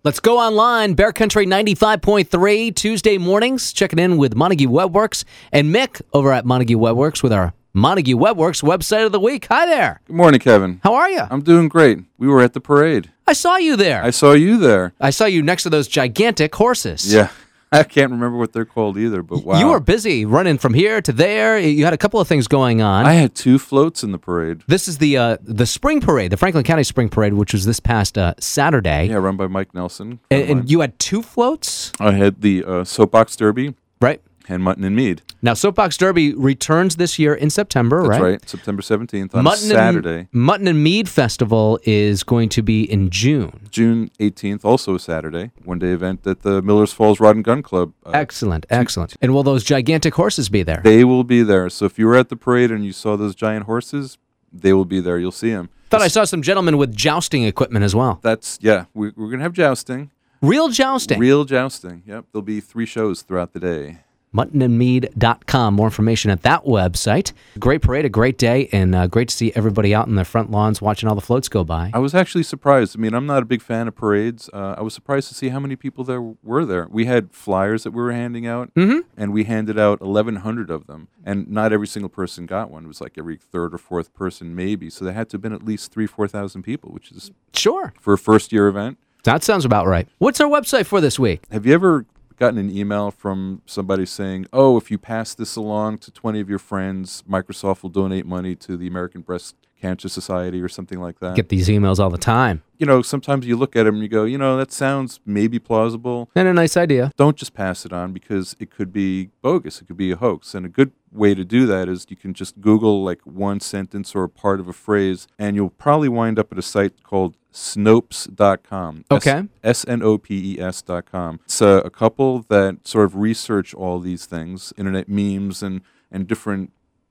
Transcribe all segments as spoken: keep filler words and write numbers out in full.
Let's go online. Bear Country ninety-five point three, Tuesday mornings. Checking in with Montague Webworks and Mick over at Montague Webworks with our Montague Webworks website of the week. Hi there. Good morning, Kevin. How are you? I'm doing great. We were at the parade. I saw you there. I saw you there. I saw you next to those gigantic horses. Yeah. I can't remember what they're called either, but wow. You were busy running from here to there. You had a couple of things going on. I had two floats in the parade. This is the uh, the spring parade, the Franklin County Spring Parade, which was this past uh, Saturday. Yeah, run by Mike Nelson. And, and you had two floats? I had the uh, Soapbox Derby. Right. And Mutton and Mead. Now, Soapbox Derby returns this year in September, That's right? right. right. September seventeenth on Mutton Saturday. And, Mutton and Mead Festival is going to be in June. June eighteenth, also a Saturday. One-day event at the Millers Falls Rod and Gun Club. Uh, excellent, excellent. And will those gigantic horses be there? They will be there. So if you were at the parade and you saw those giant horses, they will be there. You'll see them. Thought I saw some gentlemen with jousting equipment as well. That's, yeah. We, we're going to have jousting. Real jousting? Real jousting, yep. There'll be three shows throughout the day. mutton and mead dot com. More information at that website. Great parade, a great day, and uh, great to see everybody out in the front lawns watching all the floats go by. I was actually surprised. I mean, I'm not a big fan of parades. Uh, I was surprised to see how many people there were there. We had flyers that we were handing out, mm-hmm. and we handed out eleven hundred of them, and not every single person got one. It was like every third or fourth person maybe, so there had to have been at least three, four thousand people, which is sure for a first-year event. That sounds about right. What's our website for this week? Have you ever gotten an email from somebody saying, oh, if you pass this along to twenty of your friends, Microsoft will donate money to the American Breast Cancer Society or something like that? Get these emails all the time. You know, sometimes you look at them and you go, you know, that sounds maybe plausible. And a nice idea. Don't just pass it on because it could be bogus. It could be a hoax. And a good way to do that is you can just Google like one sentence or a part of a phrase, and you'll probably wind up at a site called Snopes dot com. Okay. S N O P E S dot com. It's a, a couple that sort of research all these things, internet memes and, and different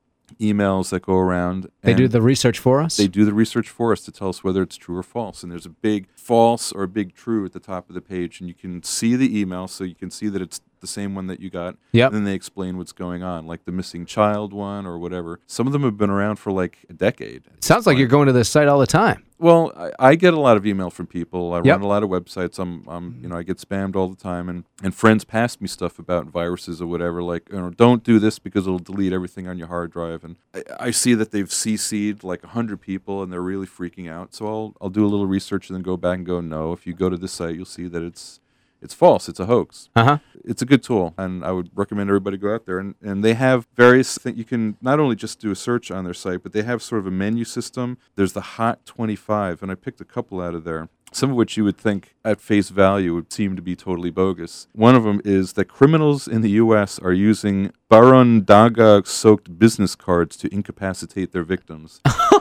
emails that go around. They do the research for us? They do the research for us to tell us whether it's true or false. And there's a big false or a big true at the top of the page, and you can see the email, so you can see that it's the same one that you got. Yep. And then they explain what's going on, like the missing child one or whatever. Some of them have been around for like a decade. It sounds like you're going to this site all the time. Well, I, I get a lot of email from people. I Yep. run a lot of websites. I'm, I'm, you know, I get spammed all the time, and, and friends pass me stuff about viruses or whatever. Like, you know, don't do this because it'll delete everything on your hard drive. And I, I see that they've C C'd like a hundred people, and they're really freaking out. So I'll, I'll do a little research and then go back and go, no. If you go to this site, you'll see that it's, it's false. It's a hoax. Uh-huh. It's a good tool, and I would recommend everybody go out there. And, and they have various things. You can not only just do a search on their site, but they have sort of a menu system. There's the Hot twenty-five, and I picked a couple out of there, some of which you would think at face value would seem to be totally bogus. One of them is that criminals in the U S are using Barondaga-soaked business cards to incapacitate their victims.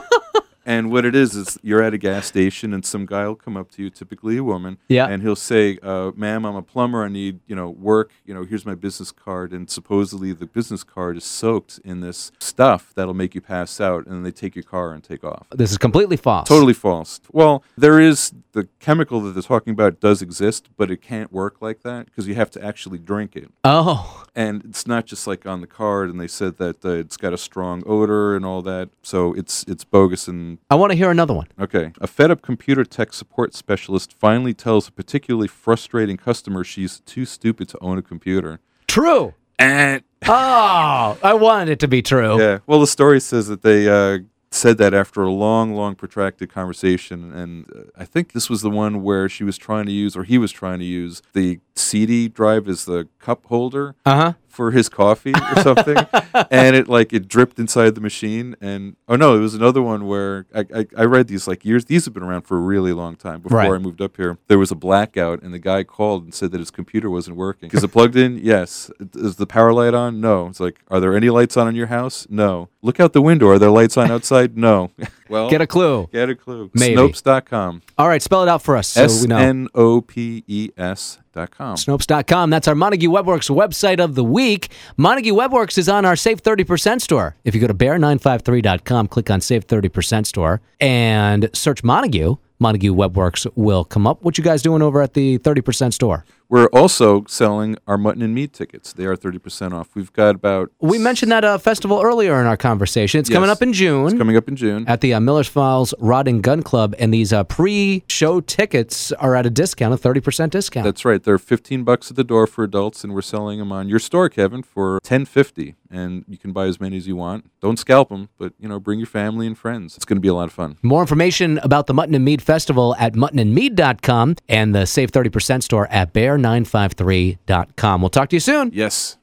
And what it is, is you're at a gas station and some guy will come up to you, typically a woman, yeah. and he'll say, uh, ma'am, I'm a plumber, I need, you know, work, you know, here's my business card, and supposedly the business card is soaked in this stuff that'll make you pass out, and then they take your car and take off. This is completely false. Totally false. Well, there is, the chemical that they're talking about does exist, but it can't work like that because you have to actually drink it. Oh. And it's not just like on the card, and they said that uh, it's got a strong odor and all that, so it's it's bogus. And I want to hear another one. Okay. A fed-up computer tech support specialist finally tells a particularly frustrating customer she's too stupid to own a computer. True. And oh, I wanted it to be true. Yeah. Well, the story says that they uh, said that after a long, long protracted conversation, and uh, I think this was the one where she was trying to use, or he was trying to use, the C D drive as the cup holder. Uh-huh. For his coffee or something, and it like it dripped inside the machine. And oh no, it was another one where I, I I read these like years. These have been around for a really long time. Before right. I moved up here, there was a blackout, and the guy called and said that his computer wasn't working. Is it plugged in? Yes. Is the power light on? No. It's like, are there any lights on in your house? No. Look out the window. Are there lights on outside? No. Well, get a clue. Get a clue. Maybe. Snopes dot com. All right, spell it out for us so we know. S N O P E S dot com. Snopes dot com. That's our Montague Webworks website of the week. Montague Webworks is on our Save thirty percent store. If you go to bear nine five three dot com, click on Save thirty percent store, and search Montague, Montague Webworks will come up. What you guys doing over at the thirty percent store? We're also selling our Mutton and Mead tickets. They are thirty percent off. We've got about... We mentioned that uh, festival earlier in our conversation. It's Yes. coming up in June. It's coming up in June. At the uh, Miller's Falls Rod and Gun Club, and these uh, pre-show tickets are at a discount, a thirty percent discount. That's right. They're fifteen bucks at the door for adults, and we're selling them on your store, Kevin, for ten fifty. And you can buy as many as you want. Don't scalp them, but you know, bring your family and friends. It's going to be a lot of fun. More information about the Mutton and Mead Festival at mutton and mead dot com and the Save thirty percent store at bear nine five three dot com. We'll talk to you soon. Yes.